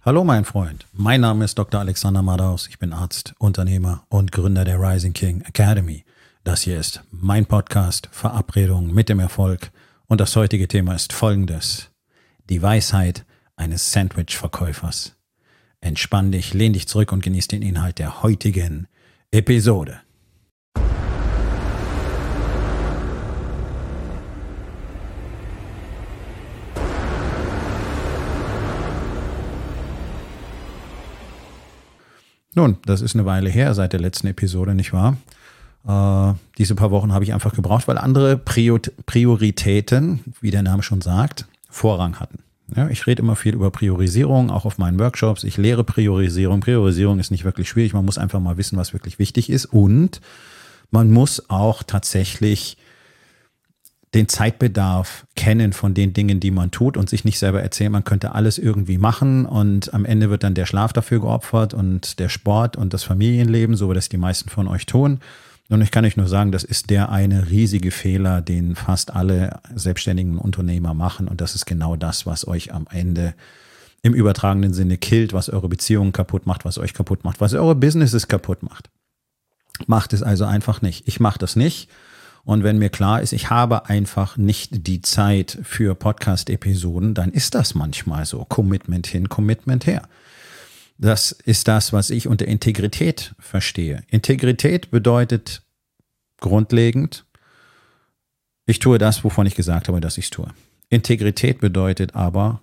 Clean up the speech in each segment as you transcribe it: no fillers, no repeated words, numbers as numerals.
Hallo mein Freund, mein Name ist Dr. Alexander Madaus, ich bin Arzt, Unternehmer und Gründer der Rising King Academy. Das hier ist mein Podcast Verabredung mit dem Erfolg und das heutige Thema ist folgendes: Die Weisheit eines Sandwich-Verkäufers. Entspann dich, lehn dich zurück und genieß den Inhalt der heutigen Episode. Nun, das ist eine Weile her seit der letzten Episode, nicht wahr? Diese paar Wochen habe ich einfach gebraucht, weil andere Prioritäten, wie der Name schon sagt, Vorrang hatten. Ja, ich rede immer viel über Priorisierung, auch auf meinen Workshops. Ich lehre Priorisierung. Priorisierung ist nicht wirklich schwierig. Man muss einfach mal wissen, was wirklich wichtig ist. Und man muss auch tatsächlich den Zeitbedarf kennen von den Dingen, die man tut und sich nicht selber erzählen, man könnte alles irgendwie machen und am Ende wird dann der Schlaf dafür geopfert und der Sport und das Familienleben, so wie das die meisten von euch tun. Und ich kann euch nur sagen, das ist der eine riesige Fehler, den fast alle selbstständigen Unternehmer machen. Und das ist genau das, was euch am Ende im übertragenen Sinne killt, was eure Beziehungen kaputt macht, was euch kaputt macht, was eure Businesses kaputt macht. Macht es also einfach nicht. Ich mache das nicht. Und wenn mir klar ist, ich habe einfach nicht die Zeit für Podcast-Episoden, dann ist das manchmal so. Commitment hin, Commitment her. Das ist das, was ich unter Integrität verstehe. Integrität bedeutet grundlegend, ich tue das, wovon ich gesagt habe, dass ich es tue. Integrität bedeutet aber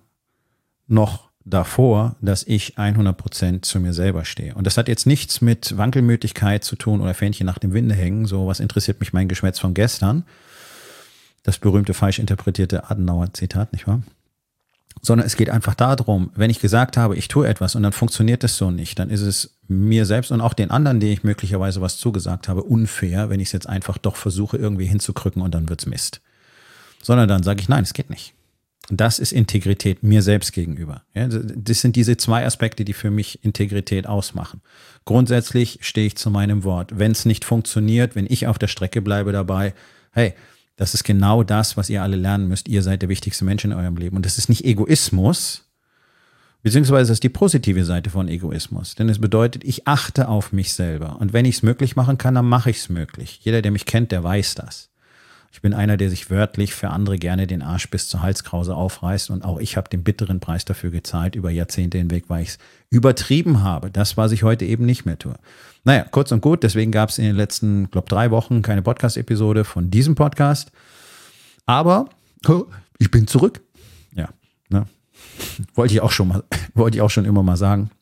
noch davor, dass ich 100% zu mir selber stehe. Und das hat jetzt nichts mit Wankelmütigkeit zu tun oder Fähnchen nach dem Winde hängen. So, was interessiert mich mein Geschwätz von gestern? Das berühmte falsch interpretierte Adenauer-Zitat, nicht wahr? Sondern es geht einfach darum, wenn ich gesagt habe, ich tue etwas und dann funktioniert es so nicht, dann ist es mir selbst und auch den anderen, denen ich möglicherweise was zugesagt habe, unfair, wenn ich es jetzt einfach doch versuche, irgendwie hinzukrücken und dann wird's Mist. Sondern dann sage ich, nein, es geht nicht. Und das ist Integrität mir selbst gegenüber. Ja, das sind diese zwei Aspekte, die für mich Integrität ausmachen. Grundsätzlich stehe ich zu meinem Wort. Wenn es nicht funktioniert, wenn ich auf der Strecke bleibe dabei, hey, das ist genau das, was ihr alle lernen müsst. Ihr seid der wichtigste Mensch in eurem Leben. Und das ist nicht Egoismus, beziehungsweise das ist die positive Seite von Egoismus. Denn es bedeutet, ich achte auf mich selber. Und wenn ich es möglich machen kann, dann mache ich es möglich. Jeder, der mich kennt, der weiß das. Ich bin einer, der sich wörtlich für andere gerne den Arsch bis zur Halskrause aufreißt. Und auch ich habe den bitteren Preis dafür gezahlt über Jahrzehnte hinweg, weil ich es übertrieben habe. Das, was ich heute eben nicht mehr tue. Naja, kurz und gut, deswegen gab es in den letzten, glaube 3 Wochen keine Podcast-Episode von diesem Podcast. Aber ich bin zurück. Ja, ne? Wollte ich auch schon immer mal sagen.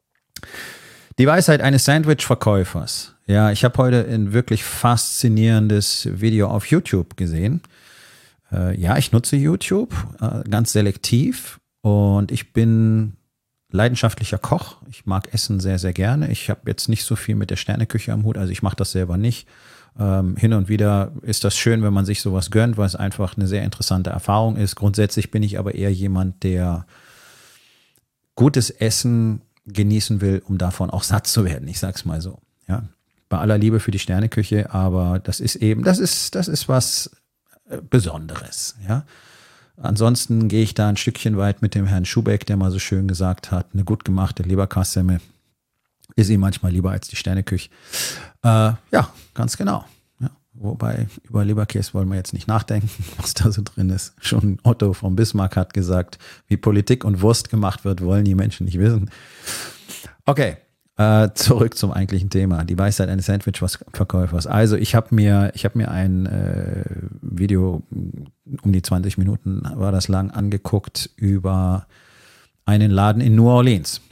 Die Weisheit eines Sandwich-Verkäufers. Ja, ich habe heute ein wirklich faszinierendes Video auf YouTube gesehen. Ja, ich nutze YouTube ganz selektiv und ich bin leidenschaftlicher Koch. Ich mag Essen sehr, sehr gerne. Ich habe jetzt nicht so viel mit der Sterneküche am Hut, also ich mache das selber nicht. Hin und wieder ist das schön, wenn man sich sowas gönnt, weil es einfach eine sehr interessante Erfahrung ist. Grundsätzlich bin ich aber eher jemand, der gutes Essen genießen will, um davon auch satt zu werden. Ich sag's mal so. Ja, bei aller Liebe für die Sterneküche, aber das ist was Besonderes. Ja. Ansonsten gehe ich da ein Stückchen weit mit dem Herrn Schubeck, der mal so schön gesagt hat, eine gut gemachte Leberkassemmel ist ihm manchmal lieber als die Sterneküche. Ja, ganz genau. Ja, wobei über Leberkäse wollen wir jetzt nicht nachdenken, was da so drin ist. Schon Otto von Bismarck hat gesagt, wie Politik und Wurst gemacht wird, wollen die Menschen nicht wissen. Okay, zurück zum eigentlichen Thema. Die Weisheit eines Sandwich-Verkäufers. Also ich habe mir ein Video, um die 20 Minuten war das lang, angeguckt über einen Laden in New Orleans.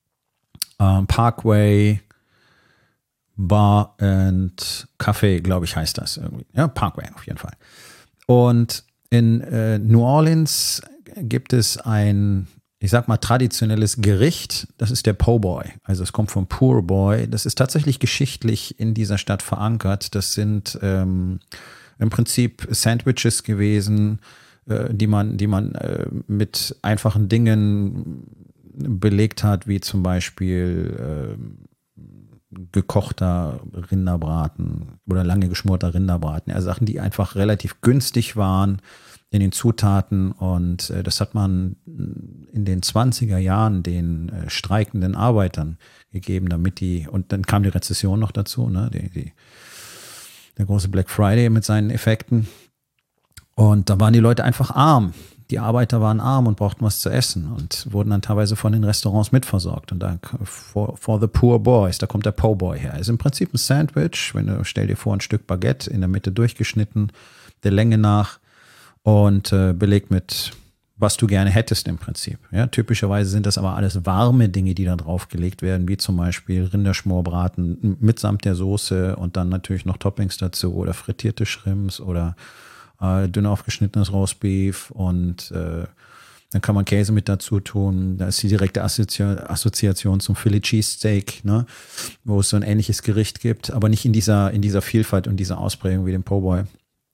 Parkway Bar and Café, glaube ich, heißt das irgendwie. Ja, Parkway auf jeden Fall. Und in New Orleans gibt es ein, ich sag mal, traditionelles Gericht. Das ist der Po' Boy. Also es kommt vom Poor Boy. Das ist tatsächlich geschichtlich in dieser Stadt verankert. Das sind im Prinzip Sandwiches gewesen, die man mit einfachen Dingen belegt hat, wie zum Beispiel gekochter Rinderbraten oder lange geschmorter Rinderbraten. Also Sachen, die einfach relativ günstig waren, in den Zutaten. Und das hat man in den 20er Jahren den streikenden Arbeitern gegeben, damit und dann kam die Rezession noch dazu, ne? Der große Black Friday mit seinen Effekten. Und da waren die Leute einfach arm. Die Arbeiter waren arm und brauchten was zu essen und wurden dann teilweise von den Restaurants mitversorgt. Und da for the poor boys, da kommt der Po' Boy her. Ist im Prinzip ein Sandwich, stell dir vor, ein Stück Baguette in der Mitte durchgeschnitten, der Länge nach und belegt mit, was du gerne hättest im Prinzip. Ja, typischerweise sind das aber alles warme Dinge, die da draufgelegt werden, wie zum Beispiel Rinderschmorbraten mitsamt der Soße und dann natürlich noch Toppings dazu oder frittierte Shrimps oder dünn aufgeschnittenes Roastbeef und dann kann man Käse mit dazu tun. Da ist die direkte Assoziation zum Philly Cheesesteak, ne? Wo es so ein ähnliches Gericht gibt, aber nicht in dieser Vielfalt und dieser Ausprägung wie dem Po' Boy.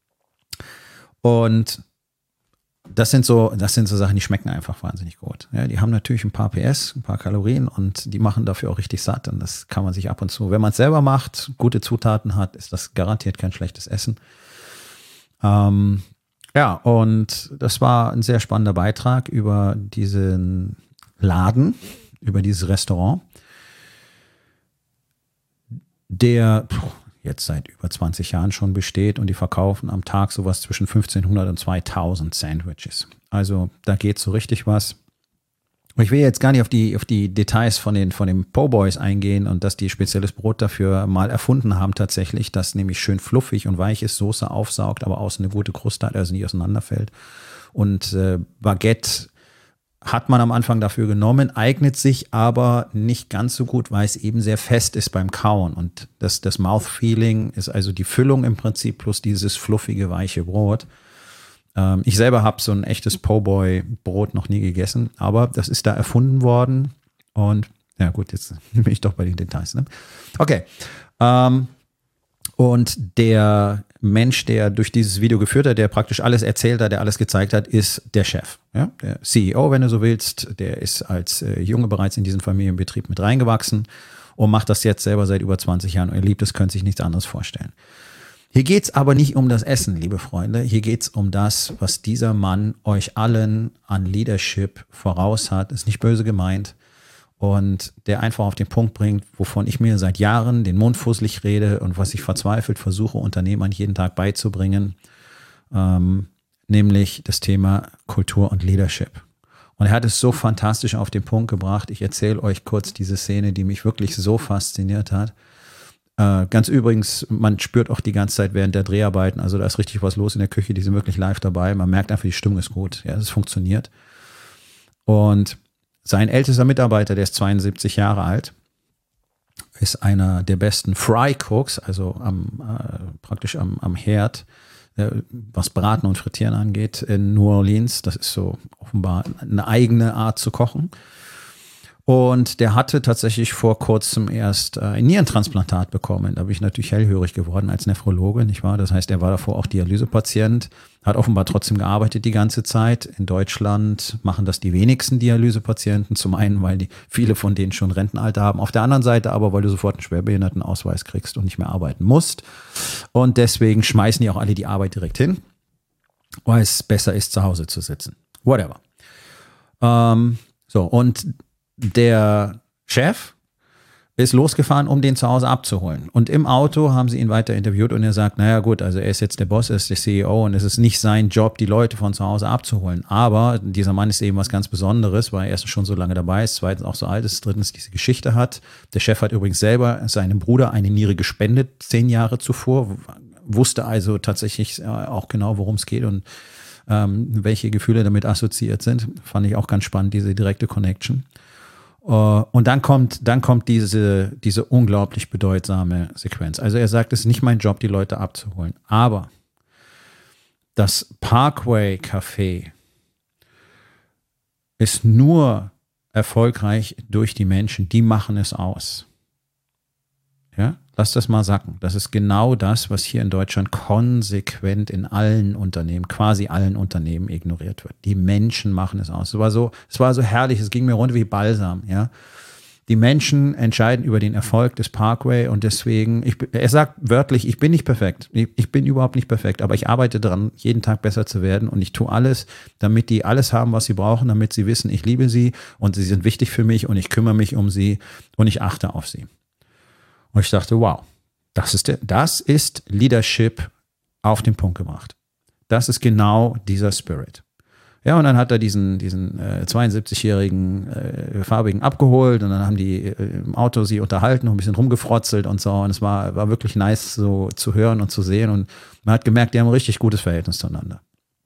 Und das sind so Sachen, die schmecken einfach wahnsinnig gut. Ja, die haben natürlich ein paar PS, ein paar Kalorien und die machen dafür auch richtig satt. Und das kann man sich ab und zu, wenn man es selber macht, gute Zutaten hat, ist das garantiert kein schlechtes Essen. Ja, und das war ein sehr spannender Beitrag über diesen Laden, über dieses Restaurant, der jetzt seit über 20 Jahren schon besteht und die verkaufen am Tag sowas zwischen 1500 und 2000 Sandwiches. Also da geht so richtig was. Ich will jetzt gar nicht auf die Details von dem Po' Boys eingehen und dass die spezielles Brot dafür mal erfunden haben tatsächlich, das nämlich schön fluffig und weich ist, Soße aufsaugt, aber außen eine gute Kruste hat, also nicht auseinanderfällt. Und Baguette hat man am Anfang dafür genommen, eignet sich aber nicht ganz so gut, weil es eben sehr fest ist beim Kauen. Und das Mouthfeeling ist also die Füllung im Prinzip plus dieses fluffige, weiche Brot. Ich selber habe so ein echtes Po' Boy Brot noch nie gegessen, aber das ist da erfunden worden und ja gut, jetzt bin ich doch bei den Details. Ne? Okay, und der Mensch, der durch dieses Video geführt hat, der praktisch alles erzählt hat, der alles gezeigt hat, ist der Chef, ja? Der CEO, wenn du so willst, der ist als Junge bereits in diesen Familienbetrieb mit reingewachsen und macht das jetzt selber seit über 20 Jahren und er liebt es, könnte sich nichts anderes vorstellen. Hier geht es aber nicht um das Essen, liebe Freunde. Hier geht es um das, was dieser Mann euch allen an Leadership voraus hat. Ist nicht böse gemeint. Und der einfach auf den Punkt bringt, wovon ich mir seit Jahren den Mund fusselig rede und was ich verzweifelt versuche, Unternehmern jeden Tag beizubringen. Nämlich das Thema Kultur und Leadership. Und er hat es so fantastisch auf den Punkt gebracht. Ich erzähle euch kurz diese Szene, die mich wirklich so fasziniert hat. Ganz übrigens, man spürt auch die ganze Zeit während der Dreharbeiten, also da ist richtig was los in der Küche, die sind wirklich live dabei. Man merkt einfach, die Stimmung ist gut, ja, es funktioniert. Und sein ältester Mitarbeiter, der ist 72 Jahre alt, ist einer der besten Fry Cooks, also praktisch am Herd, was Braten und Frittieren angeht, in New Orleans. Das ist so offenbar eine eigene Art zu kochen. Und der hatte tatsächlich vor kurzem erst ein Nierentransplantat bekommen. Da bin ich natürlich hellhörig geworden als Nephrologe, nicht wahr? Das heißt, er war davor auch Dialysepatient, hat offenbar trotzdem gearbeitet die ganze Zeit. In Deutschland machen das die wenigsten Dialysepatienten. Zum einen, weil viele von denen schon Rentenalter haben. Auf der anderen Seite aber, weil du sofort einen Schwerbehindertenausweis kriegst und nicht mehr arbeiten musst. Und deswegen schmeißen die auch alle die Arbeit direkt hin, weil es besser ist, zu Hause zu sitzen. Whatever. Und der Chef ist losgefahren, um den zu Hause abzuholen. Und im Auto haben sie ihn weiter interviewt und er sagt, naja gut, also er ist jetzt der Boss, er ist der CEO und es ist nicht sein Job, die Leute von zu Hause abzuholen. Aber dieser Mann ist eben was ganz Besonderes, weil er erstens schon so lange dabei ist, zweitens auch so alt ist, drittens diese Geschichte hat. Der Chef hat übrigens selber seinem Bruder eine Niere gespendet, 10 Jahre zuvor, wusste also tatsächlich auch genau, worum es geht und welche Gefühle damit assoziiert sind. Fand ich auch ganz spannend, diese direkte Connection. Und dann kommt diese unglaublich bedeutsame Sequenz. Also er sagt, es ist nicht mein Job, die Leute abzuholen. Aber das Parkway Café ist nur erfolgreich durch die Menschen, die machen es aus. Ja, lass das mal sacken. Das ist genau das, was hier in Deutschland konsequent in allen Unternehmen, quasi allen Unternehmen ignoriert wird. Die Menschen machen es aus. Es war so herrlich, es ging mir runter wie Balsam, ja. Die Menschen entscheiden über den Erfolg des Parkway und deswegen, er sagt wörtlich, ich bin nicht perfekt. Ich bin überhaupt nicht perfekt, aber ich arbeite daran, jeden Tag besser zu werden und ich tue alles, damit die alles haben, was sie brauchen, damit sie wissen, ich liebe sie und sie sind wichtig für mich und ich kümmere mich um sie und ich achte auf sie. Und ich dachte, wow, das ist Leadership auf den Punkt gebracht. Das ist genau dieser Spirit. Ja, und dann hat er diesen 72-jährigen Farbigen abgeholt und dann haben die im Auto sie unterhalten und ein bisschen rumgefrotzelt und so. Und es war wirklich nice so zu hören und zu sehen. Und man hat gemerkt, die haben ein richtig gutes Verhältnis zueinander.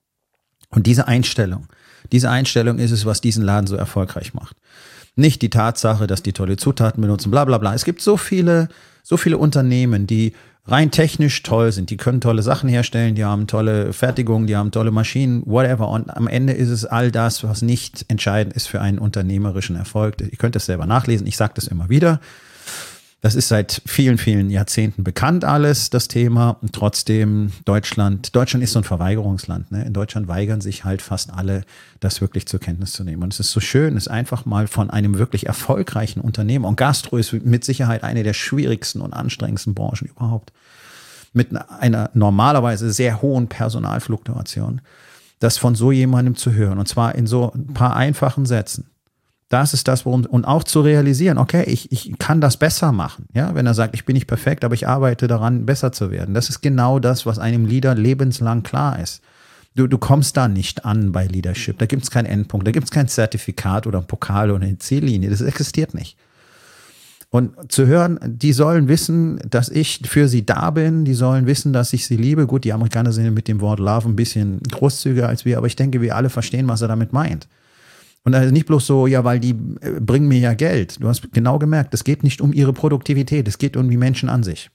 Und diese Einstellung ist es, was diesen Laden so erfolgreich macht. Nicht die Tatsache, dass die tolle Zutaten benutzen, bla bla bla. Es gibt so viele Unternehmen, die rein technisch toll sind, die können tolle Sachen herstellen, die haben tolle Fertigungen, die haben tolle Maschinen, whatever. Und am Ende ist es all das, was nicht entscheidend ist für einen unternehmerischen Erfolg. Ihr könnt das selber nachlesen, ich sage das immer wieder. Das ist seit vielen, vielen Jahrzehnten bekannt alles, das Thema. Und trotzdem, Deutschland ist so ein Verweigerungsland. Ne? In Deutschland weigern sich halt fast alle, das wirklich zur Kenntnis zu nehmen. Und es ist so schön, es einfach mal von einem wirklich erfolgreichen Unternehmen, und Gastro ist mit Sicherheit eine der schwierigsten und anstrengendsten Branchen überhaupt, mit einer normalerweise sehr hohen Personalfluktuation, das von so jemandem zu hören. Und zwar in so ein paar einfachen Sätzen. Das ist das, und auch zu realisieren, okay, ich kann das besser machen. Ja, wenn er sagt, ich bin nicht perfekt, aber ich arbeite daran, besser zu werden. Das ist genau das, was einem Leader lebenslang klar ist. Du kommst da nicht an bei Leadership. Da gibt es keinen Endpunkt, da gibt es kein Zertifikat oder einen Pokal oder eine Ziellinie. Das existiert nicht. Und zu hören, die sollen wissen, dass ich für sie da bin, die sollen wissen, dass ich sie liebe. Gut, die Amerikaner sind mit dem Wort Love ein bisschen großzügiger als wir, aber ich denke, wir alle verstehen, was er damit meint. Und also nicht bloß so, ja, weil die bringen mir ja Geld. Du hast genau gemerkt, es geht nicht um ihre Produktivität, es geht um die Menschen an sich.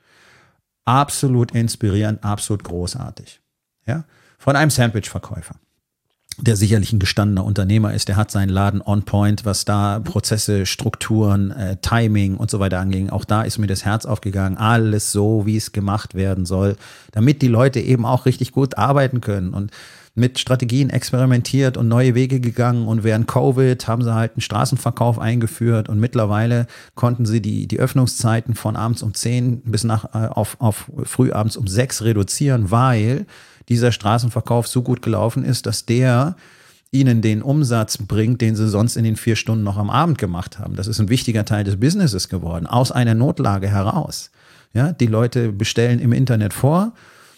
Absolut inspirierend, absolut großartig. Ja? Von einem Sandwich-Verkäufer, der sicherlich ein gestandener Unternehmer ist, der hat seinen Laden on point, was da Prozesse, Strukturen, Timing und so weiter anging. Auch da ist mir das Herz aufgegangen, alles so, wie es gemacht werden soll, damit die Leute eben auch richtig gut arbeiten können und mit Strategien experimentiert und neue Wege gegangen, und während Covid haben sie halt einen Straßenverkauf eingeführt und mittlerweile konnten sie die Öffnungszeiten von abends um 10 bis auf frühabends um 6 reduzieren, weil dieser Straßenverkauf so gut gelaufen ist, dass der ihnen den Umsatz bringt, den sie sonst in den 4 Stunden noch am Abend gemacht haben. Das ist ein wichtiger Teil des Businesses geworden, aus einer Notlage heraus. Ja, die Leute bestellen im Internet vor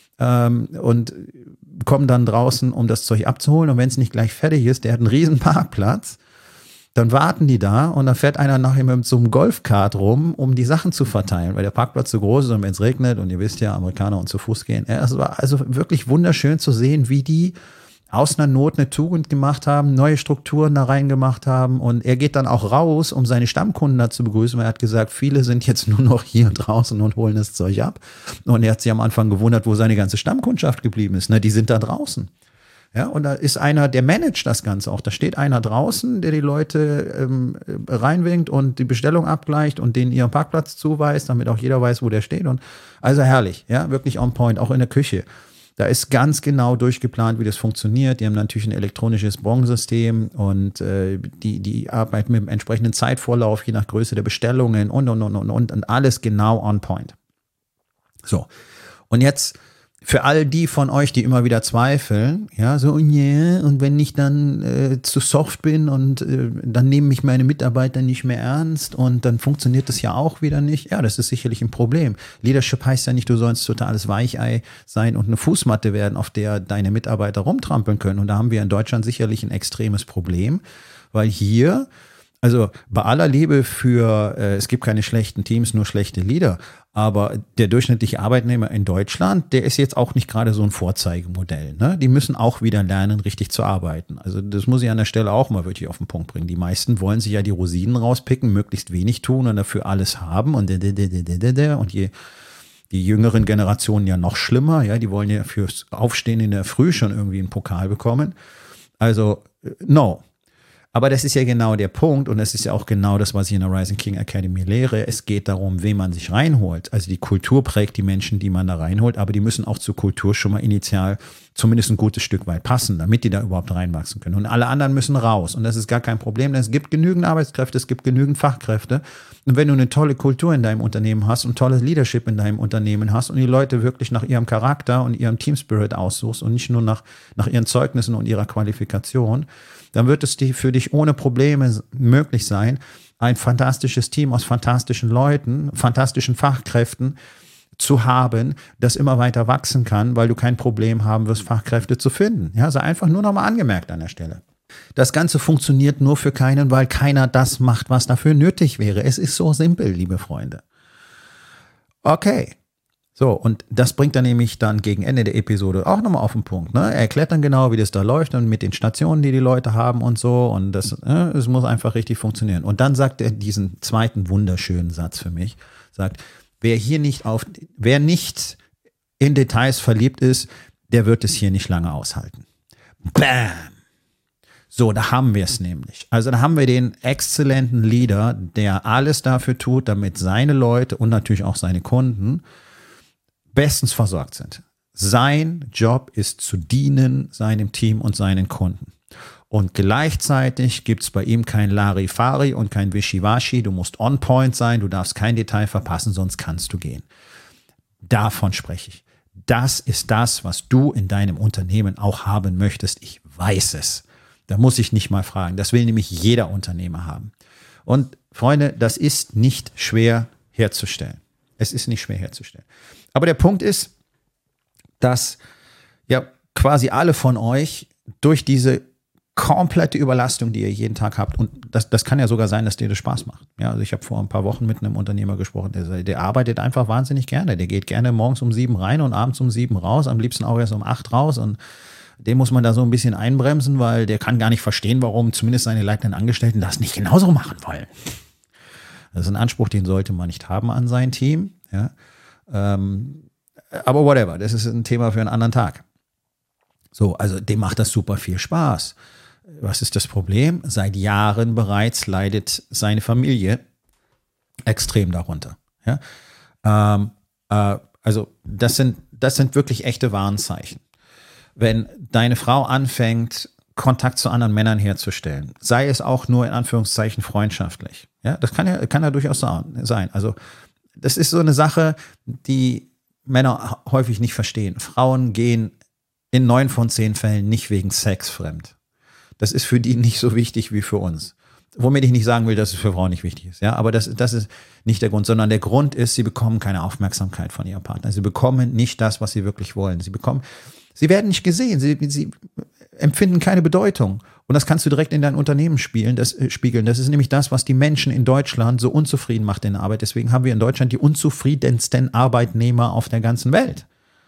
und kommen dann draußen, um das Zeug abzuholen. Und wenn es nicht gleich fertig ist, der hat einen riesen Parkplatz, dann warten die da und dann fährt einer nachher mit so einem Golfkart rum, um die Sachen zu verteilen, weil der Parkplatz so groß ist und wenn es regnet, und ihr wisst ja, Amerikaner und zu Fuß gehen. Es war also wirklich wunderschön zu sehen, wie die aus einer Not eine Tugend gemacht haben, neue Strukturen da reingemacht haben, und er geht dann auch raus, um seine Stammkunden da zu begrüßen, weil er hat gesagt, viele sind jetzt nur noch hier draußen und holen das Zeug ab, und er hat sich am Anfang gewundert, wo seine ganze Stammkundschaft geblieben ist, ne? Die sind da draußen. Ja, und da ist einer, der managt das Ganze auch. Da steht einer draußen, der die Leute reinwinkt und die Bestellung abgleicht und denen ihren Parkplatz zuweist, damit auch jeder weiß, wo der steht. Und also herrlich, ja, wirklich on point, auch in der Küche. Da ist ganz genau durchgeplant, wie das funktioniert. Die haben natürlich ein elektronisches Bon-System und die arbeiten mit dem entsprechenden Zeitvorlauf, je nach Größe der Bestellungen und alles genau on point. So, und jetzt für all die von euch, die immer wieder zweifeln, ja, so, yeah, und wenn ich dann zu soft bin und dann nehmen mich meine Mitarbeiter nicht mehr ernst und dann funktioniert das ja auch wieder nicht. Ja, das ist sicherlich ein Problem. Leadership heißt ja nicht, du sollst totales Weichei sein und eine Fußmatte werden, auf der deine Mitarbeiter rumtrampeln können. Und da haben wir in Deutschland sicherlich ein extremes Problem, weil hier, also bei aller Liebe für, es gibt keine schlechten Teams, nur schlechte Leader, aber der durchschnittliche Arbeitnehmer in Deutschland, der ist jetzt auch nicht gerade so ein Vorzeigemodell. Ne? Die müssen auch wieder lernen, richtig zu arbeiten. Also das muss ich an der Stelle auch mal wirklich auf den Punkt bringen. Die meisten wollen sich ja die Rosinen rauspicken, möglichst wenig tun und dafür alles haben und die jüngeren Generationen ja noch schlimmer, ja, die wollen ja fürs Aufstehen in der Früh schon irgendwie einen Pokal bekommen. Also, no. Aber das ist ja genau der Punkt, und das ist ja auch genau das, was ich in der Rising King Academy lehre. Es geht darum, wen man sich reinholt. Also die Kultur prägt die Menschen, die man da reinholt, aber die müssen auch zur Kultur schon mal initial zumindest ein gutes Stück weit passen, damit die da überhaupt reinwachsen können. Und alle anderen müssen raus. Und das ist gar kein Problem, denn es gibt genügend Arbeitskräfte, es gibt genügend Fachkräfte. Und wenn du eine tolle Kultur in deinem Unternehmen hast und tolles Leadership in deinem Unternehmen hast und die Leute wirklich nach ihrem Charakter und ihrem Teamspirit aussuchst und nicht nur nach ihren Zeugnissen und ihrer Qualifikation, dann wird es für dich ohne Probleme möglich sein, ein fantastisches Team aus fantastischen Leuten, fantastischen Fachkräften zu haben, das immer weiter wachsen kann, weil du kein Problem haben wirst, Fachkräfte zu finden. Ja, sei einfach nur nochmal angemerkt an der Stelle. Das Ganze funktioniert nur für keinen, weil keiner das macht, was dafür nötig wäre. Es ist so simpel, liebe Freunde. Okay. So, und das bringt er nämlich dann gegen Ende der Episode auch nochmal auf den Punkt. Ne? Er erklärt dann genau, wie das da läuft und mit den Stationen, die Leute haben und so. Und es muss einfach richtig funktionieren. Und dann sagt er diesen zweiten wunderschönen Satz für mich. Sagt, wer nicht in Details verliebt ist, der wird es hier nicht lange aushalten. Bam! So, da haben wir es nämlich. Also da haben wir den exzellenten Leader, der alles dafür tut, damit seine Leute und natürlich auch seine Kunden bestens versorgt sind. Sein Job ist zu dienen, seinem Team und seinen Kunden. Und gleichzeitig gibt es bei ihm kein Larifari und kein Wischiwaschi. Du musst on point sein, du darfst kein Detail verpassen, sonst kannst du gehen. Davon spreche ich. Das ist das, was du in deinem Unternehmen auch haben möchtest. Ich weiß es. Da muss ich nicht mal fragen. Das will nämlich jeder Unternehmer haben. Und Freunde, das ist nicht schwer herzustellen. Es ist nicht schwer herzustellen. Aber der Punkt ist, dass ja quasi alle von euch durch diese komplette Überlastung, die ihr jeden Tag habt, und das kann ja sogar sein, dass dir das Spaß macht. Ja, also ich habe vor ein paar Wochen mit einem Unternehmer gesprochen, der arbeitet einfach wahnsinnig gerne. Der geht gerne morgens um 7 rein und abends um 7 raus, am liebsten auch erst um 8 raus, und den muss man da so ein bisschen einbremsen, weil der kann gar nicht verstehen, warum zumindest seine leitenden Angestellten das nicht genauso machen wollen. Das ist ein Anspruch, den sollte man nicht haben an sein Team. Ja. Aber whatever, das ist ein Thema für einen anderen Tag. So, also dem macht das super viel Spaß. Was ist das Problem? Seit Jahren bereits leidet seine Familie extrem darunter. Ja. Also das sind wirklich echte Warnzeichen. Wenn deine Frau anfängt, Kontakt zu anderen Männern herzustellen, sei es auch nur in Anführungszeichen freundschaftlich. Ja, das kann ja durchaus sein. Also das ist so eine Sache, die Männer häufig nicht verstehen. Frauen gehen in 9 von 10 Fällen nicht wegen Sex fremd. Das ist für die nicht so wichtig wie für uns. Womit ich nicht sagen will, dass es für Frauen nicht wichtig ist. Ja, aber das ist nicht der Grund, sondern der Grund ist, sie bekommen keine Aufmerksamkeit von ihrem Partner. Sie bekommen nicht das, was sie wirklich wollen. Sie werden nicht gesehen. Sie empfinden keine Bedeutung. Und das kannst du direkt in dein Unternehmen spiegeln. Das ist nämlich das, was die Menschen in Deutschland so unzufrieden macht in der Arbeit. Deswegen haben wir in Deutschland die unzufriedensten Arbeitnehmer auf der ganzen Welt.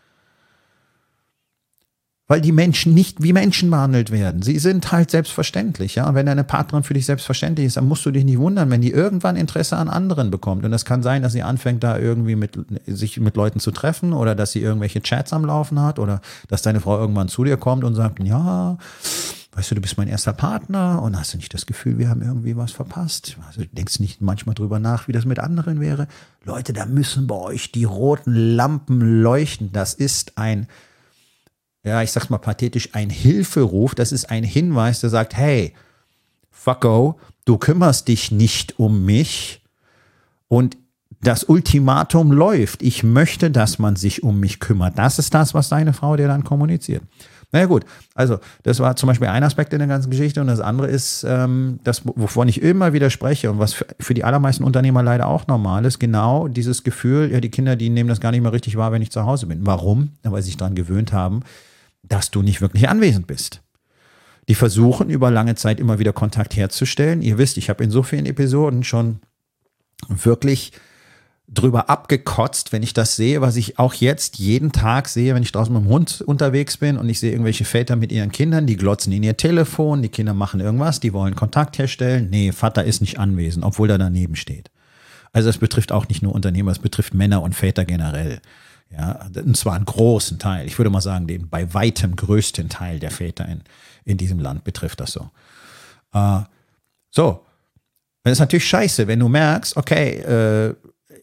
Weil die Menschen nicht wie Menschen behandelt werden. Sie sind halt selbstverständlich. Ja? Und wenn deine Partnerin für dich selbstverständlich ist, dann musst du dich nicht wundern, wenn die irgendwann Interesse an anderen bekommt. Und das kann sein, dass sie anfängt, da irgendwie sich mit Leuten zu treffen, oder dass sie irgendwelche Chats am Laufen hat, oder dass deine Frau irgendwann zu dir kommt und sagt, ja, weißt du bist mein erster Partner, und hast du nicht das Gefühl, wir haben irgendwie was verpasst? Also du denkst nicht manchmal drüber nach, wie das mit anderen wäre? Leute, da müssen bei euch die roten Lampen leuchten. Das ist ich sag's mal pathetisch, ein Hilferuf. Das ist ein Hinweis, der sagt, hey, fucko, du kümmerst dich nicht um mich, und das Ultimatum läuft. Ich möchte, dass man sich um mich kümmert. Das ist das, was deine Frau dir dann kommuniziert. Naja gut, also das war zum Beispiel ein Aspekt in der ganzen Geschichte, und das andere ist, das, wovon ich immer wieder spreche und was für die allermeisten Unternehmer leider auch normal ist, genau dieses Gefühl, ja, die Kinder, die nehmen das gar nicht mehr richtig wahr, wenn ich zu Hause bin. Warum? Weil sie sich daran gewöhnt haben, dass du nicht wirklich anwesend bist. Die versuchen über lange Zeit immer wieder Kontakt herzustellen. Ihr wisst, ich habe in so vielen Episoden schon wirklich drüber abgekotzt, wenn ich das sehe, was ich auch jetzt jeden Tag sehe, wenn ich draußen mit dem Hund unterwegs bin und ich sehe irgendwelche Väter mit ihren Kindern, die glotzen in ihr Telefon, die Kinder machen irgendwas, die wollen Kontakt herstellen. Nee, Vater ist nicht anwesend, obwohl er daneben steht. Also das betrifft auch nicht nur Unternehmer, es betrifft Männer und Väter generell. Ja, und zwar einen großen Teil. Ich würde mal sagen, den bei weitem größten Teil der Väter in diesem Land betrifft das so. So, das ist natürlich scheiße, wenn du merkst, okay,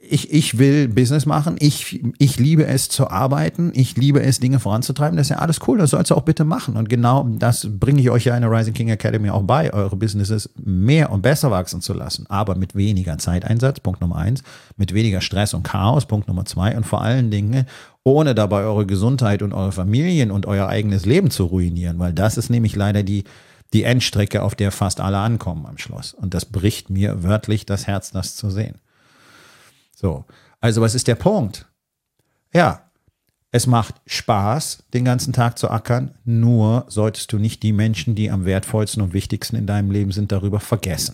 ich will Business machen, ich liebe es zu arbeiten, ich liebe es, Dinge voranzutreiben, das ist ja alles cool, das sollst du auch bitte machen. Und genau das bringe ich euch ja in der Rising King Academy auch bei, eure Businesses mehr und besser wachsen zu lassen, aber mit weniger Zeiteinsatz, Punkt Nummer 1, mit weniger Stress und Chaos, Punkt Nummer 2 und vor allen Dingen ohne dabei eure Gesundheit und eure Familien und euer eigenes Leben zu ruinieren, weil das ist nämlich leider die Endstrecke, auf der fast alle ankommen am Schluss. Und das bricht mir wörtlich das Herz, das zu sehen. So, also was ist der Punkt? Ja, es macht Spaß, den ganzen Tag zu ackern, nur solltest du nicht die Menschen, die am wertvollsten und wichtigsten in deinem Leben sind, darüber vergessen.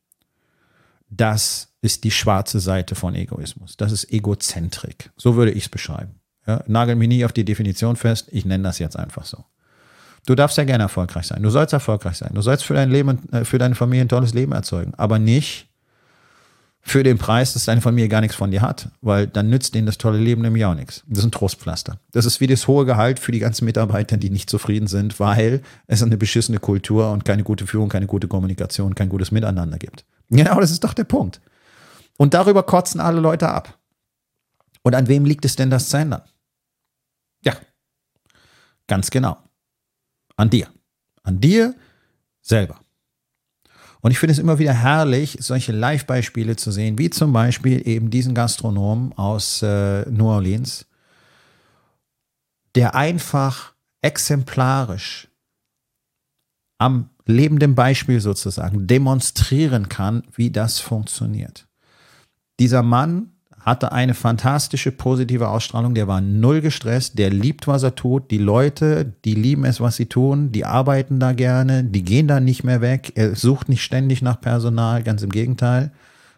Das ist die schwarze Seite von Egoismus. Das ist Egozentrik. So würde ich es beschreiben. Ja, nagel mich nie auf die Definition fest, ich nenne das jetzt einfach so. Du darfst ja gerne erfolgreich sein, du sollst erfolgreich sein, du sollst für dein Leben, für deine Familie ein tolles Leben erzeugen, aber nicht für den Preis, dass deine Familie gar nichts von dir hat, weil dann nützt denen das tolle Leben nämlich auch nichts. Das ist ein Trostpflaster. Das ist wie das hohe Gehalt für die ganzen Mitarbeiter, die nicht zufrieden sind, weil es eine beschissene Kultur und keine gute Führung, keine gute Kommunikation, kein gutes Miteinander gibt. Genau, das ist doch der Punkt. Und darüber kotzen alle Leute ab. Und an wem liegt es denn, das zu ändern? Ja, ganz genau. An dir. An dir selber. Und ich finde es immer wieder herrlich, solche Live-Beispiele zu sehen, wie zum Beispiel eben diesen Gastronomen aus New Orleans, der einfach exemplarisch am lebenden Beispiel sozusagen demonstrieren kann, wie das funktioniert. Dieser Mann hatte eine fantastische positive Ausstrahlung, der war null gestresst, der liebt, was er tut, die Leute, die lieben es, was sie tun, die arbeiten da gerne, die gehen da nicht mehr weg, er sucht nicht ständig nach Personal, ganz im Gegenteil.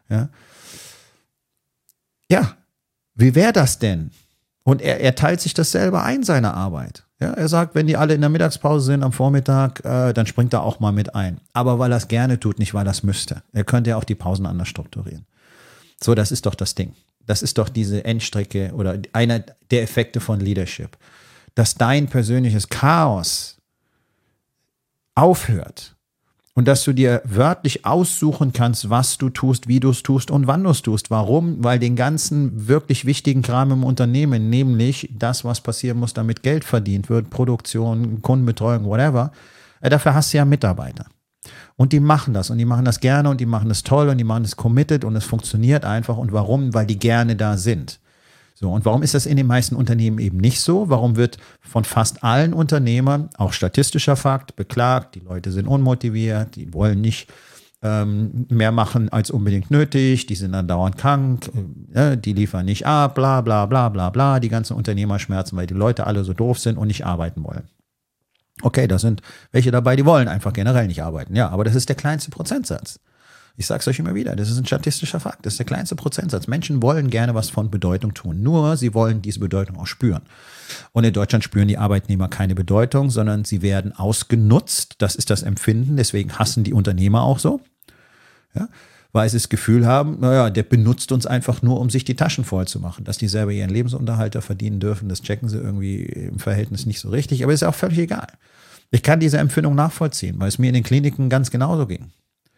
Ja, wie wäre das denn? Und er teilt sich das selber ein, seine Arbeit. Ja, er sagt, wenn die alle in der Mittagspause sind am Vormittag, dann springt er auch mal mit ein. Aber weil er es gerne tut, nicht weil er es müsste. Er könnte ja auch die Pausen anders strukturieren. So, das ist doch das Ding. Das ist doch diese Endstrecke oder einer der Effekte von Leadership. Dass dein persönliches Chaos aufhört und dass du dir wörtlich aussuchen kannst, was du tust, wie du es tust und wann du es tust. Warum? Weil den ganzen wirklich wichtigen Kram im Unternehmen, nämlich das, was passieren muss, damit Geld verdient wird, Produktion, Kundenbetreuung, whatever, dafür hast du ja Mitarbeiter. Und die machen das und die machen das gerne und die machen das toll und die machen das committed und es funktioniert einfach. Und warum? Weil die gerne da sind. So, und warum ist das in den meisten Unternehmen eben nicht so? Warum wird von fast allen Unternehmern, auch statistischer Fakt, beklagt, die Leute sind unmotiviert, die wollen nicht mehr machen als unbedingt nötig, die sind dann dauernd krank, die liefern nicht ab, bla bla bla bla bla, die ganzen Unternehmerschmerzen, weil die Leute alle so doof sind und nicht arbeiten wollen. Okay, da sind welche dabei, die wollen einfach generell nicht arbeiten. Ja, aber das ist der kleinste Prozentsatz. Ich sage es euch immer wieder, das ist ein statistischer Fakt. Das ist der kleinste Prozentsatz. Menschen wollen gerne was von Bedeutung tun. Nur sie wollen diese Bedeutung auch spüren. Und in Deutschland spüren die Arbeitnehmer keine Bedeutung, sondern sie werden ausgenutzt. Das ist das Empfinden. Deswegen hassen die Unternehmer auch so. Ja, weil sie das Gefühl haben, naja, der benutzt uns einfach nur, um sich die Taschen voll zu machen. Dass die selber ihren Lebensunterhalt verdienen dürfen, das checken sie irgendwie im Verhältnis nicht so richtig. Aber ist auch völlig egal. Ich kann diese Empfindung nachvollziehen, weil es mir in den Kliniken ganz genauso ging.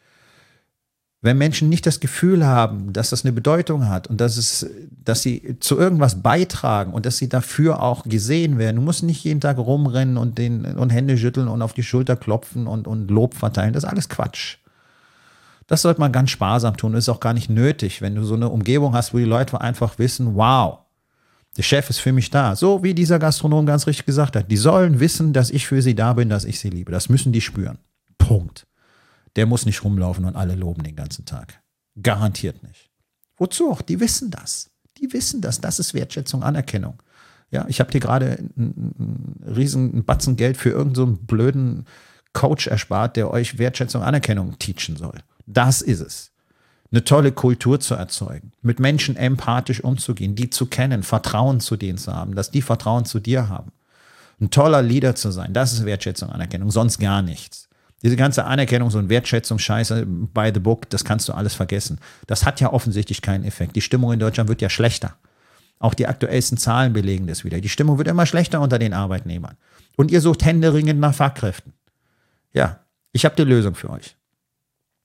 Wenn Menschen nicht das Gefühl haben, dass das eine Bedeutung hat und dass sie zu irgendwas beitragen und dass sie dafür auch gesehen werden, du musst nicht jeden Tag rumrennen und Hände schütteln und auf die Schulter klopfen und Lob verteilen. Das ist alles Quatsch. Das sollte man ganz sparsam tun. Das ist auch gar nicht nötig, wenn du so eine Umgebung hast, wo die Leute einfach wissen, wow, der Chef ist für mich da. So wie dieser Gastronom ganz richtig gesagt hat. Die sollen wissen, dass ich für sie da bin, dass ich sie liebe. Das müssen die spüren. Punkt. Der muss nicht rumlaufen und alle loben den ganzen Tag. Garantiert nicht. Wozu auch? Die wissen das. Die wissen das. Das ist Wertschätzung, Anerkennung. Ja, ich habe dir gerade einen riesen Batzen Geld für irgendeinen so einen blöden Coach erspart, der euch Wertschätzung, Anerkennung teachen soll. Das ist es. Eine tolle Kultur zu erzeugen, mit Menschen empathisch umzugehen, die zu kennen, Vertrauen zu denen zu haben, dass die Vertrauen zu dir haben. Ein toller Leader zu sein, das ist Wertschätzung, Anerkennung, sonst gar nichts. Diese ganze Anerkennungs- und Wertschätzungsscheiße by the book, das kannst du alles vergessen. Das hat ja offensichtlich keinen Effekt. Die Stimmung in Deutschland wird ja schlechter. Auch die aktuellsten Zahlen belegen das wieder. Die Stimmung wird immer schlechter unter den Arbeitnehmern. Und ihr sucht händeringend nach Fachkräften. Ja, ich habe die Lösung für euch.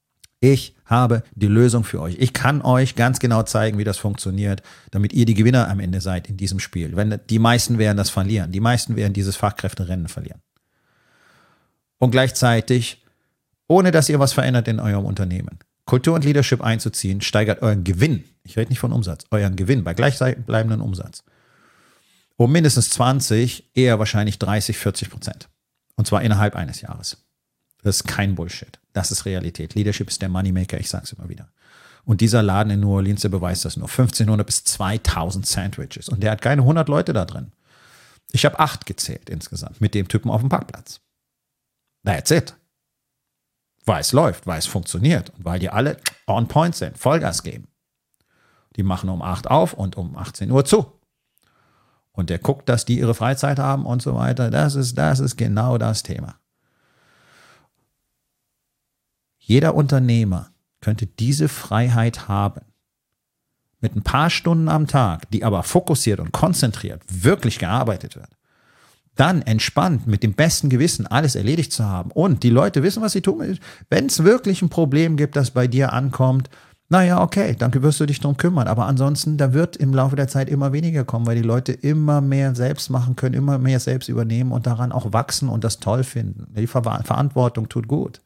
Ich habe die Lösung für euch. Ich kann euch ganz genau zeigen, wie das funktioniert, damit ihr die Gewinner am Ende seid in diesem Spiel. Wenn die meisten werden das verlieren. Die meisten werden dieses Fachkräfterennen verlieren. Und gleichzeitig, ohne dass ihr was verändert in eurem Unternehmen, Kultur und Leadership einzuziehen, steigert euren Gewinn. Ich rede nicht von Umsatz, euren Gewinn bei gleichbleibendem Umsatz. Um mindestens 20, eher wahrscheinlich 30-40%. Und zwar innerhalb eines Jahres. Das ist kein Bullshit. Das ist Realität. Leadership ist der Moneymaker, ich sage es immer wieder. Und dieser Laden in New Orleans, der beweist das nur. 1500 bis 2000 Sandwiches. Und der hat keine 100 Leute da drin. Ich habe 8 gezählt insgesamt mit dem Typen auf dem Parkplatz. That's it. Weil es läuft, weil es funktioniert und weil die alle on point sind, Vollgas geben. Die machen um 8 auf und um 18 Uhr zu. Und der guckt, dass die ihre Freizeit haben und so weiter. Das ist genau das Thema. Jeder Unternehmer könnte diese Freiheit haben, mit ein paar Stunden am Tag, die aber fokussiert und konzentriert wirklich gearbeitet wird, dann entspannt mit dem besten Gewissen alles erledigt zu haben und die Leute wissen, was sie tun. Wenn es wirklich ein Problem gibt, das bei dir ankommt, naja, okay, dann wirst du dich drum kümmern. Aber ansonsten, da wird im Laufe der Zeit immer weniger kommen, weil die Leute immer mehr selbst machen können, immer mehr selbst übernehmen und daran auch wachsen und das toll finden. Die Verantwortung tut gut.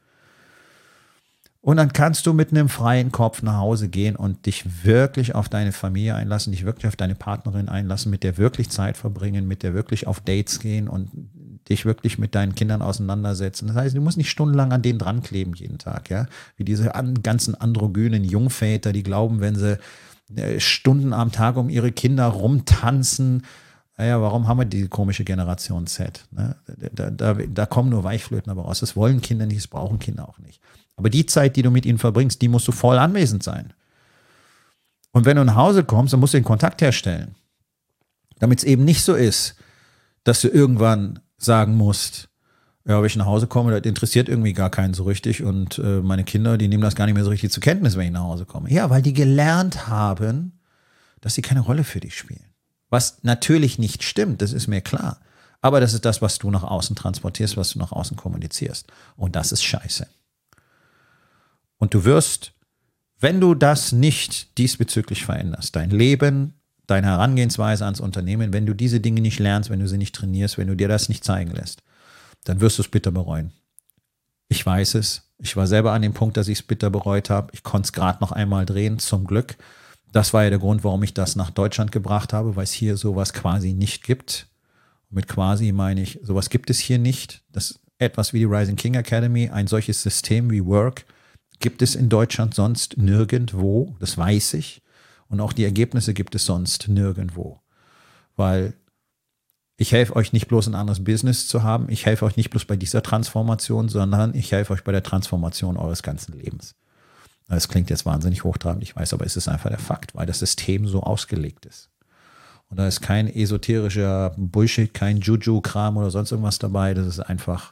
Und dann kannst du mit einem freien Kopf nach Hause gehen und dich wirklich auf deine Familie einlassen, dich wirklich auf deine Partnerin einlassen, mit der wirklich Zeit verbringen, mit der wirklich auf Dates gehen und dich wirklich mit deinen Kindern auseinandersetzen. Das heißt, du musst nicht stundenlang an denen dran kleben jeden Tag, ja, wie diese ganzen androgynen Jungväter, die glauben, wenn sie Stunden am Tag um ihre Kinder rumtanzen, naja, warum haben wir diese komische Generation Z? Ne? Da kommen nur Weichflöten aber raus. Das wollen Kinder nicht, das brauchen Kinder auch nicht. Aber die Zeit, die du mit ihnen verbringst, die musst du voll anwesend sein. Und wenn du nach Hause kommst, dann musst du den Kontakt herstellen. Damit es eben nicht so ist, dass du irgendwann sagen musst, ja, wenn ich nach Hause komme, das interessiert irgendwie gar keinen so richtig und meine Kinder, die nehmen das gar nicht mehr so richtig zur Kenntnis, wenn ich nach Hause komme. Ja, weil die gelernt haben, dass sie keine Rolle für dich spielen. Was natürlich nicht stimmt, das ist mir klar. Aber das ist das, was du nach außen transportierst, was du nach außen kommunizierst. Und das ist scheiße. Und du wirst, wenn du das nicht diesbezüglich veränderst, dein Leben, deine Herangehensweise ans Unternehmen, wenn du diese Dinge nicht lernst, wenn du sie nicht trainierst, wenn du dir das nicht zeigen lässt, dann wirst du es bitter bereuen. Ich weiß es. Ich war selber an dem Punkt, dass ich es bitter bereut habe. Ich konnte es gerade noch einmal drehen, zum Glück. Das war ja der Grund, warum ich das nach Deutschland gebracht habe, weil es hier sowas quasi nicht gibt. Und mit quasi meine ich, sowas gibt es hier nicht. Das ist etwas wie die Rising King Academy, ein solches System wie Work, gibt es in Deutschland sonst nirgendwo, das weiß ich. Und auch die Ergebnisse gibt es sonst nirgendwo. Weil ich helfe euch nicht bloß ein anderes Business zu haben, ich helfe euch nicht bloß bei dieser Transformation, sondern ich helfe euch bei der Transformation eures ganzen Lebens. Das klingt jetzt wahnsinnig hochtrabend, ich weiß, aber es ist einfach der Fakt, weil das System so ausgelegt ist. Und da ist kein esoterischer Bullshit, kein Juju-Kram oder sonst irgendwas dabei, das ist einfach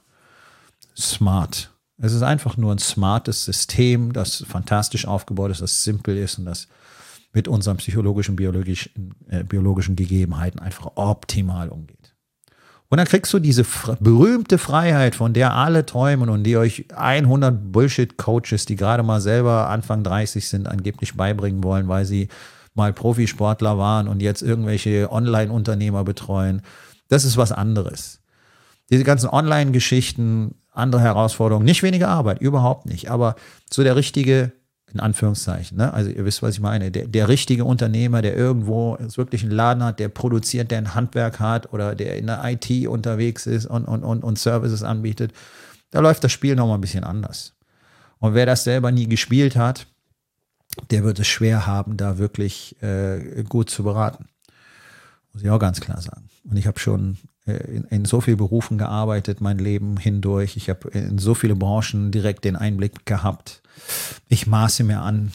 smart. Es ist einfach nur ein smartes System, das fantastisch aufgebaut ist, das simpel ist und das mit unseren psychologischen, biologischen Gegebenheiten einfach optimal umgeht. Und dann kriegst du diese berühmte Freiheit, von der alle träumen und die euch 100 Bullshit-Coaches, die gerade mal selber Anfang 30 sind, angeblich beibringen wollen, weil sie mal Profisportler waren und jetzt irgendwelche Online-Unternehmer betreuen. Das ist was anderes. Diese ganzen Online-Geschichten, andere Herausforderungen, nicht weniger Arbeit, überhaupt nicht, aber so der richtige, in Anführungszeichen, ne? Also ihr wisst, was ich meine, der richtige Unternehmer, der irgendwo wirklich einen Laden hat, der produziert, der ein Handwerk hat oder der in der IT unterwegs ist und Services anbietet, da läuft das Spiel nochmal ein bisschen anders. Und wer das selber nie gespielt hat, der wird es schwer haben, da wirklich gut zu beraten. Muss ich auch ganz klar sagen. Und ich habe schon in so vielen Berufen gearbeitet, mein Leben hindurch. Ich habe in so viele Branchen direkt den Einblick gehabt. Ich maße mir an,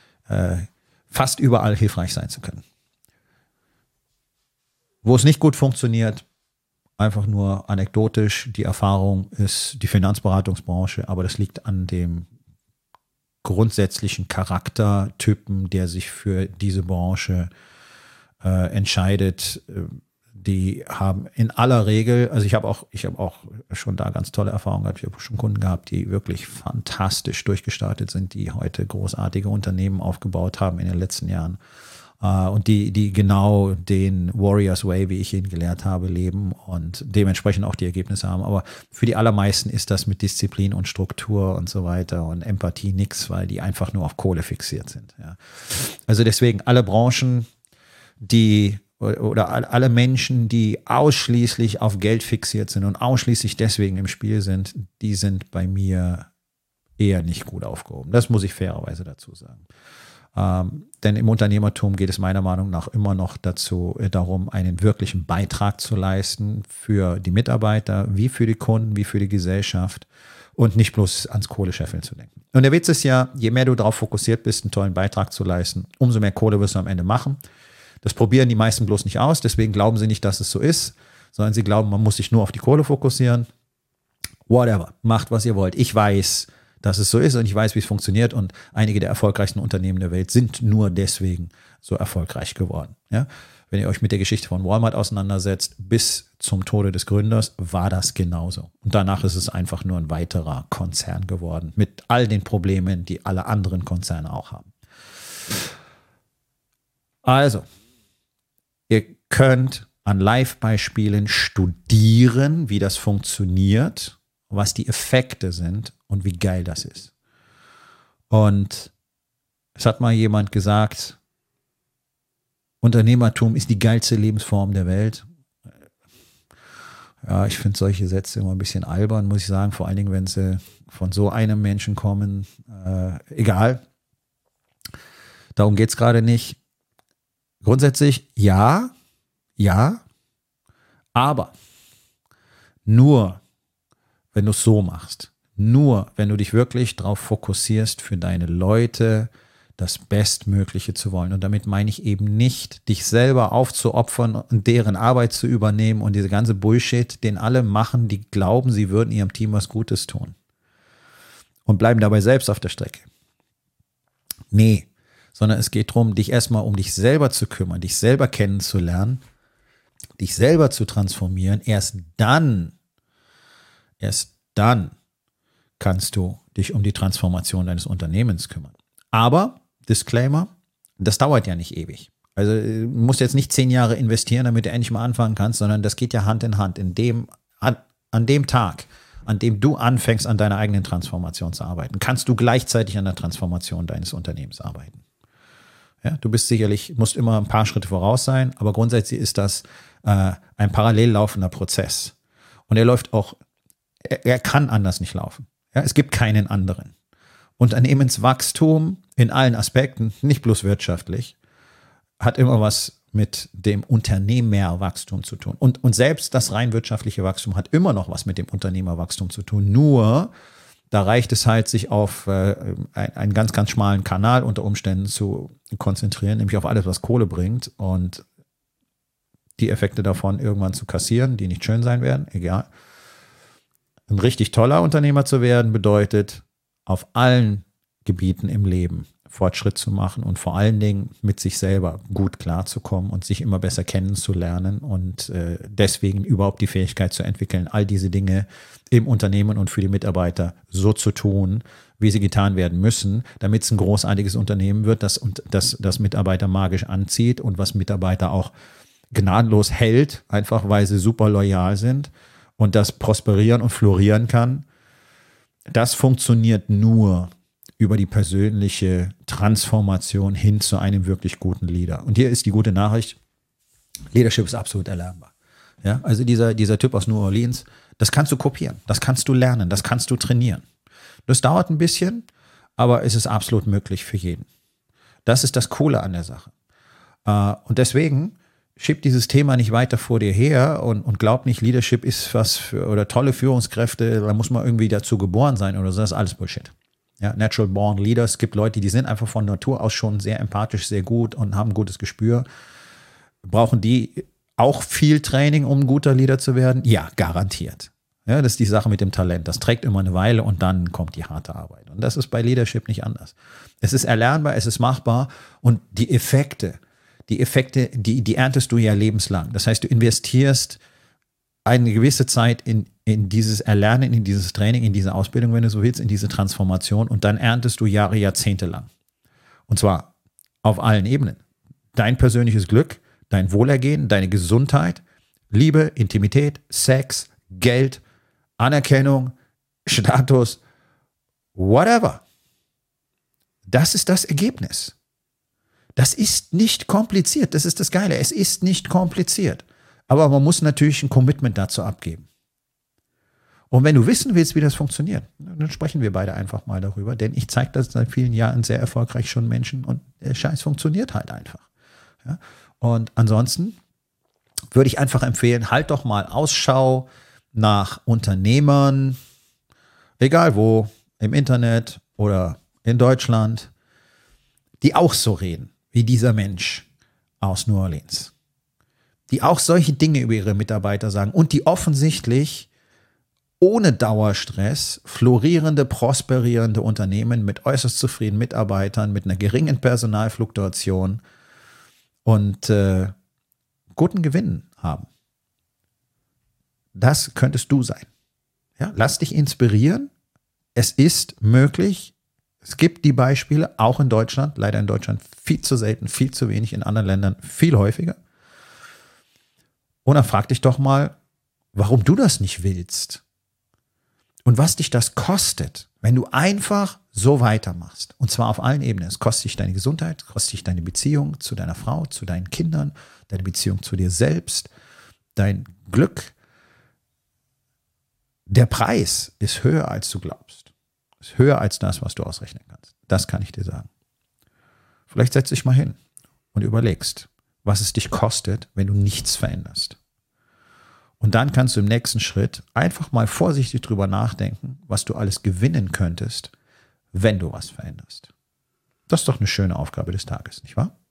fast überall hilfreich sein zu können. Wo es nicht gut funktioniert, einfach nur anekdotisch, die Erfahrung ist die Finanzberatungsbranche, aber das liegt an dem grundsätzlichen Charaktertypen, der sich für diese Branche entscheidet. die haben in aller Regel, also ich habe auch schon da ganz tolle Erfahrungen gehabt. Ich habe schon Kunden gehabt, die wirklich fantastisch durchgestartet sind, die heute großartige Unternehmen aufgebaut haben in den letzten Jahren. Und die genau den Warriors Way, wie ich ihn gelehrt habe, leben und dementsprechend auch die Ergebnisse haben. Aber für die allermeisten ist das mit Disziplin und Struktur und so weiter und Empathie nichts, weil die einfach nur auf Kohle fixiert sind. Ja. Also deswegen alle Branchen, oder alle Menschen, die ausschließlich auf Geld fixiert sind und ausschließlich deswegen im Spiel sind, die sind bei mir eher nicht gut aufgehoben. Das muss ich fairerweise dazu sagen. Denn im Unternehmertum geht es meiner Meinung nach immer noch darum, einen wirklichen Beitrag zu leisten für die Mitarbeiter, wie für die Kunden, wie für die Gesellschaft und nicht bloß ans Kohlescheffeln zu denken. Und der Witz ist ja, je mehr du darauf fokussiert bist, einen tollen Beitrag zu leisten, umso mehr Kohle wirst du am Ende machen. Das probieren die meisten bloß nicht aus, deswegen glauben sie nicht, dass es so ist, sondern sie glauben, man muss sich nur auf die Kohle fokussieren. Whatever, macht, was ihr wollt. Ich weiß, dass es so ist und ich weiß, wie es funktioniert und einige der erfolgreichsten Unternehmen der Welt sind nur deswegen so erfolgreich geworden. Ja? Wenn ihr euch mit der Geschichte von Walmart auseinandersetzt, bis zum Tode des Gründers war das genauso. Und danach ist es einfach nur ein weiterer Konzern geworden mit all den Problemen, die alle anderen Konzerne auch haben. Also, ihr könnt an Live-Beispielen studieren, wie das funktioniert, was die Effekte sind und wie geil das ist. Und es hat mal jemand gesagt, Unternehmertum ist die geilste Lebensform der Welt. Ja, ich finde solche Sätze immer ein bisschen albern, muss ich sagen, vor allen Dingen, wenn sie von so einem Menschen kommen. Egal, darum geht es gerade nicht. Grundsätzlich ja, aber nur, wenn du es so machst, nur, wenn du dich wirklich darauf fokussierst, für deine Leute das Bestmögliche zu wollen. Und damit meine ich eben nicht, dich selber aufzuopfern und deren Arbeit zu übernehmen und diese ganze Bullshit, den alle machen, die glauben, sie würden ihrem Team was Gutes tun und bleiben dabei selbst auf der Strecke. Nee, sondern es geht darum, dich erstmal um dich selber zu kümmern, dich selber kennenzulernen, dich selber zu transformieren. Erst dann kannst du dich um die Transformation deines Unternehmens kümmern. Aber, Disclaimer, das dauert ja nicht ewig. Also du musst jetzt nicht 10 Jahre investieren, damit du endlich mal anfangen kannst, sondern das geht ja Hand in Hand. An dem Tag, an dem du anfängst, an deiner eigenen Transformation zu arbeiten, kannst du gleichzeitig an der Transformation deines Unternehmens arbeiten. Ja, du musst immer ein paar Schritte voraus sein, aber grundsätzlich ist das ein parallel laufender Prozess. Und er läuft auch, er kann anders nicht laufen. Ja, es gibt keinen anderen. Unternehmenswachstum in allen Aspekten, nicht bloß wirtschaftlich, hat immer was mit dem Unternehmerwachstum zu tun. Und selbst das rein wirtschaftliche Wachstum hat immer noch was mit dem Unternehmerwachstum zu tun. Nur, da reicht es halt, sich auf einen ganz, ganz schmalen Kanal unter Umständen zu konzentrieren, nämlich auf alles, was Kohle bringt und die Effekte davon irgendwann zu kassieren, die nicht schön sein werden, egal. Ein richtig toller Unternehmer zu werden, bedeutet, auf allen Gebieten im Leben Fortschritt zu machen und vor allen Dingen mit sich selber gut klarzukommen und sich immer besser kennenzulernen und deswegen überhaupt die Fähigkeit zu entwickeln, all diese Dinge im Unternehmen und für die Mitarbeiter so zu tun, wie sie getan werden müssen, damit es ein großartiges Unternehmen wird, das Mitarbeiter magisch anzieht und was Mitarbeiter auch gnadenlos hält, einfach weil sie super loyal sind und das prosperieren und florieren kann. Das funktioniert nur über die persönliche Transformation hin zu einem wirklich guten Leader. Und hier ist die gute Nachricht, Leadership ist absolut erlernbar. Ja, also dieser Typ aus New Orleans, das kannst du kopieren, das kannst du lernen, das kannst du trainieren. Das dauert ein bisschen, aber es ist absolut möglich für jeden. Das ist das Coole an der Sache. Und deswegen schieb dieses Thema nicht weiter vor dir her und glaub nicht, Leadership ist was oder tolle Führungskräfte, da muss man irgendwie dazu geboren sein oder so, das ist alles Bullshit. Ja, Natural Born Leaders, es gibt Leute, die sind einfach von Natur aus schon sehr empathisch, sehr gut und haben ein gutes Gespür. Brauchen die auch viel Training, um ein guter Leader zu werden? Ja, garantiert. Ja, das ist die Sache mit dem Talent. Das trägt immer eine Weile und dann kommt die harte Arbeit. Und das ist bei Leadership nicht anders. Es ist erlernbar, es ist machbar und die Effekte, die Effekte, die erntest du ja lebenslang. Das heißt, du investierst eine gewisse Zeit in dieses Erlernen, in dieses Training, in diese Ausbildung, wenn du so willst, in diese Transformation und dann erntest du Jahre, Jahrzehnte lang. Und zwar auf allen Ebenen. Dein persönliches Glück, dein Wohlergehen, deine Gesundheit, Liebe, Intimität, Sex, Geld, Anerkennung, Status, whatever. Das ist das Ergebnis. Das ist nicht kompliziert. Das ist das Geile. Es ist nicht kompliziert. Aber man muss natürlich ein Commitment dazu abgeben. Und wenn du wissen willst, wie das funktioniert, dann sprechen wir beide einfach mal darüber. Denn ich zeige das seit vielen Jahren sehr erfolgreich schon Menschen und der Scheiß funktioniert halt einfach. Ja? Und ansonsten würde ich einfach empfehlen, halt doch mal Ausschau nach Unternehmern, egal wo, im Internet oder in Deutschland, die auch so reden wie dieser Mensch aus New Orleans. Die auch solche Dinge über ihre Mitarbeiter sagen und die offensichtlich ohne Dauerstress florierende, prosperierende Unternehmen mit äußerst zufriedenen Mitarbeitern, mit einer geringen Personalfluktuation und guten Gewinnen haben. Das könntest du sein. Ja, lass dich inspirieren. Es ist möglich. Es gibt die Beispiele, auch in Deutschland, leider in Deutschland viel zu selten, viel zu wenig, in anderen Ländern viel häufiger. Und dann frag dich doch mal, warum du das nicht willst. Und was dich das kostet, wenn du einfach so weitermachst. Und zwar auf allen Ebenen. Es kostet dich deine Gesundheit, kostet dich deine Beziehung zu deiner Frau, zu deinen Kindern, deine Beziehung zu dir selbst, dein Glück. Der Preis ist höher, als du glaubst. Ist höher als das, was du ausrechnen kannst. Das kann ich dir sagen. Vielleicht setz dich mal hin und überlegst, was es dich kostet, wenn du nichts veränderst. Und dann kannst du im nächsten Schritt einfach mal vorsichtig drüber nachdenken, was du alles gewinnen könntest, wenn du was veränderst. Das ist doch eine schöne Aufgabe des Tages, nicht wahr?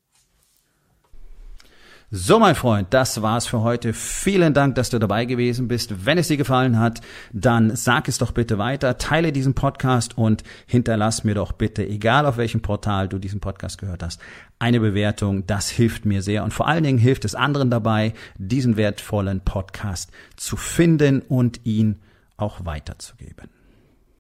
So, mein Freund, das war's für heute. Vielen Dank, dass du dabei gewesen bist. Wenn es dir gefallen hat, dann sag es doch bitte weiter, teile diesen Podcast und hinterlass mir doch bitte, egal auf welchem Portal du diesen Podcast gehört hast, eine Bewertung. Das hilft mir sehr und vor allen Dingen hilft es anderen dabei, diesen wertvollen Podcast zu finden und ihn auch weiterzugeben.